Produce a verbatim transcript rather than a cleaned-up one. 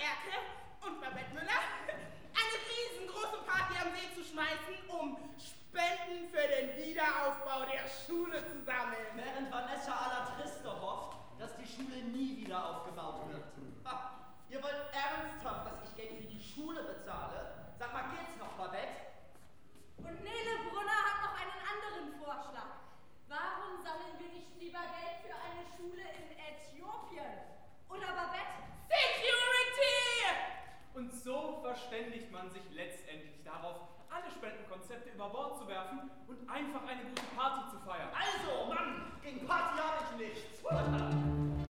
Erke und Babette Müller eine riesengroße Party am See zu schmeißen, um Spenden für den Wiederaufbau der Schule zu sammeln. Während Vanessa Alatriste hofft, dass die Schule nie wieder aufgebaut wird. Ha, ihr wollt ernsthaft, dass ich Geld für die Schule bezahle? Sag mal, geht's noch, Babette? Und Nele Brunner hat noch einen anderen Vorschlag. Warum sammeln wir nicht lieber Geld für eine Schule in Äthiopien? Oder Babette? Security! Und so verständigt man sich letztendlich darauf, alle Spendenkonzepte über Bord zu werfen und einfach eine gute Party zu feiern. Also, Mann, gegen Party habe ich nichts.